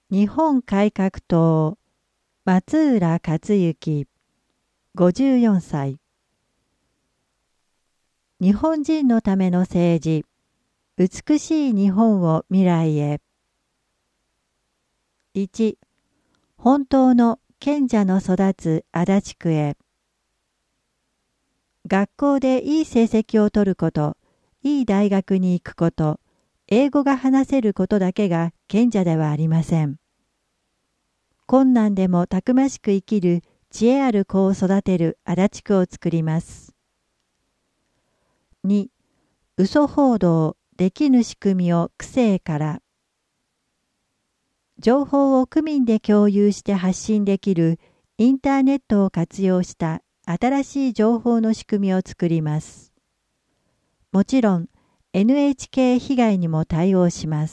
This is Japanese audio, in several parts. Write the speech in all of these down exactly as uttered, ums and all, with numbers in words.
日本改革党松浦克行ごじゅうよんさい。日本人のための政治、美しい日本を未来へ。いち. 本当の賢者の育つ足立区へ。学校でいい成績を取ること、いい大学に行くこと、英語が話せることだけが賢者ではありません。困難でもたくましく生きる知恵ある子を育てる足立区を作ります。に. 嘘報道できぬ仕組みを区政から。情報を区民で共有して発信できるインターネットを活用した新しい情報の仕組みを作ります。もちろん エヌエイチケー 被害にも対応します。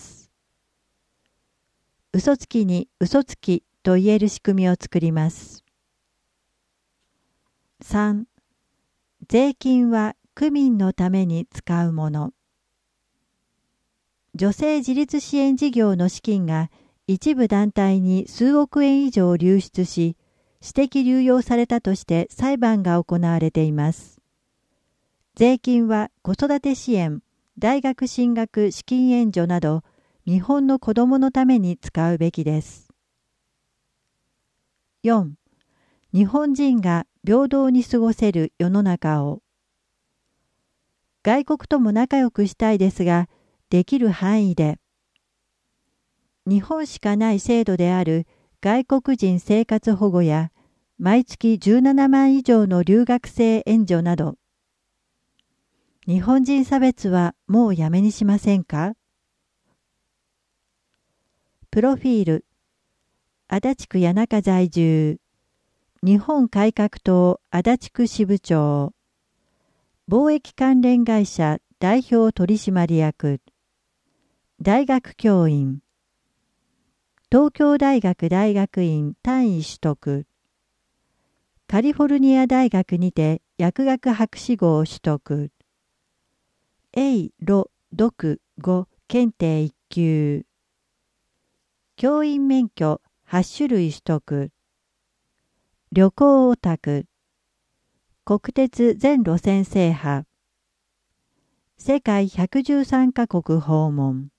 嘘つきに嘘つきと言える仕組みを作ります。さん. 税金は区民のために使うもの。女性自立支援事業の資金が一部団体に数億円以上流出し、私的流用されたとして裁判が行われています。税金は子育て支援、大学進学資金援助など、日本の子どものために使うべきです。よん. 日本人が平等に過ごせる世の中を。外国とも仲良くしたいですが、できる範囲で。日本しかない制度である外国人生活保護や、毎月じゅうななまん以上の留学生援助など。日本人差別はもうやめにしませんか？プロフィール。足立区谷中在住。日本改革党足立区支部長。貿易関連会社代表取締役。大学教員。東京大学大学院単位取得。カリフォルニア大学にて薬学博士号を取得。英ロ読語検定いっ級。教員免許はち種類取得。旅行オタク。国鉄全路線制覇。世界ひゃくじゅうさんカ国訪問。